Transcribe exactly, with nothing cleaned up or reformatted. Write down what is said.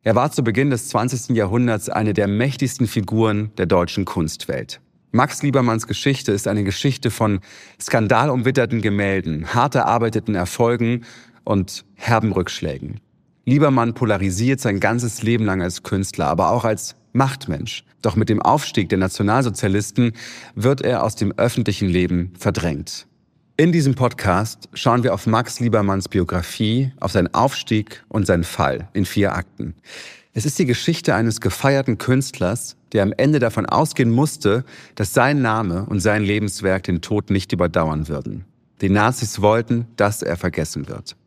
Er war zu Beginn des zwanzigsten Jahrhunderts eine der mächtigsten Figuren der deutschen Kunstwelt. Max Liebermanns Geschichte ist eine Geschichte von skandalumwitterten Gemälden, hart erarbeiteten Erfolgen und herben Rückschlägen. Liebermann polarisiert sein ganzes Leben lang als Künstler, aber auch als Machtmensch. Doch mit dem Aufstieg der Nationalsozialisten wird er aus dem öffentlichen Leben verdrängt. In diesem Podcast schauen wir auf Max Liebermanns Biografie, auf seinen Aufstieg und seinen Fall in vier Akten. Es ist die Geschichte eines gefeierten Künstlers, der am Ende davon ausgehen musste, dass sein Name und sein Lebenswerk den Tod nicht überdauern würden. Die Nazis wollten, dass er vergessen wird.